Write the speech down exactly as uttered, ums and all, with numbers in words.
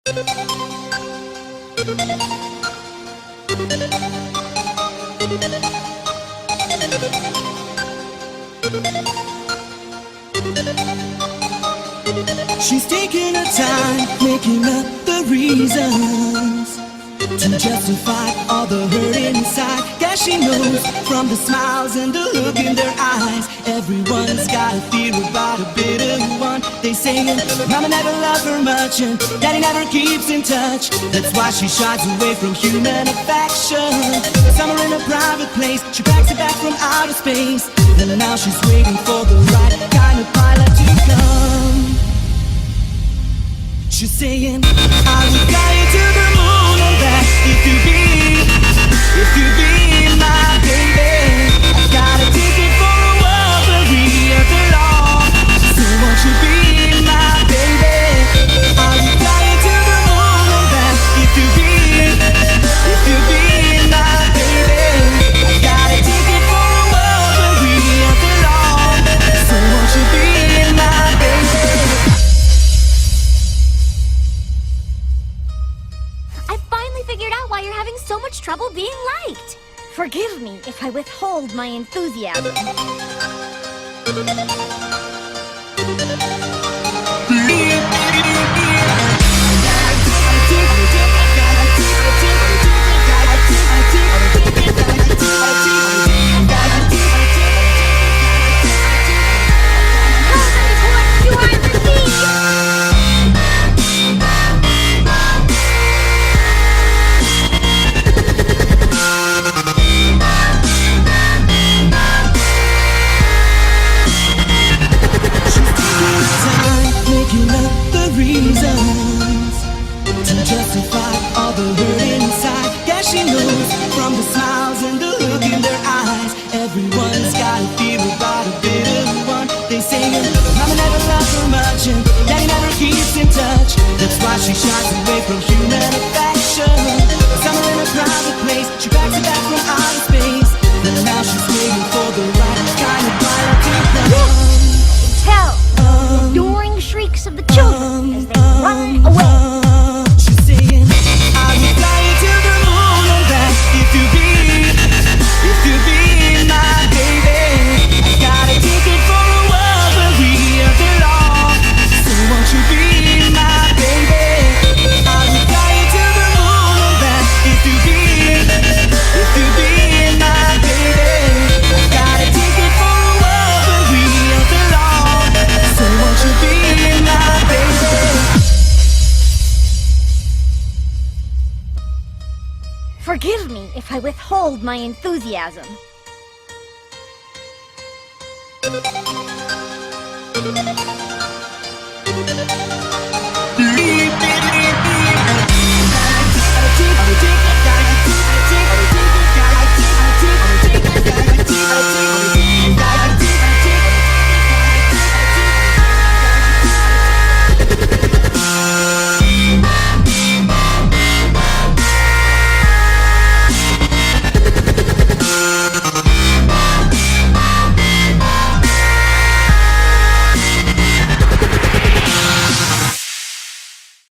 She's taking her time, making up the reasons to justify all the hurt inside. Guess she knows from the smiles and the look in their eyes, everyone's got a fear about a bitter one. They saying mama never loved her much and daddy never keeps in touch. That's why she shies away from human affection. Somewhere in a private place, she packs it back from outer space, and now she's waiting for the right kind of pilot to come. She's saying, I will fly you to the moon and back if you be, if you be my baby. I got a ticket for a world where we belong. So won't you be my baby? I will fly you to the moon and back if you be, if you be my baby. I got a ticket for a world where we belong. So won't you be my baby? Figured out why you're having so much trouble being liked. Forgive me if I withhold my enthusiasm. Reasons to justify all the hurt inside. Guess she knows from the smiles and the look in their eyes, everyone's got a fear about a bitter one. They saying mama never loved her much and daddy never keeps in touch. That's why she shies away from human affection. Somewhere in a private place, she packs it back from outer space, and now she's waiting for the right kind of pilot to come. Tell um, adoring shrieks of the children as they run away. She's saying, I will fly you to the moon and back if you be, if you be my baby. I got a ticket for a world where we belong. So won't you be my baby? I will fly you to the moon and back if you be, if you be my baby. I got a ticket for a world where we belong. So won't you be my baby? Forgive me if I withhold my enthusiasm. Thank you.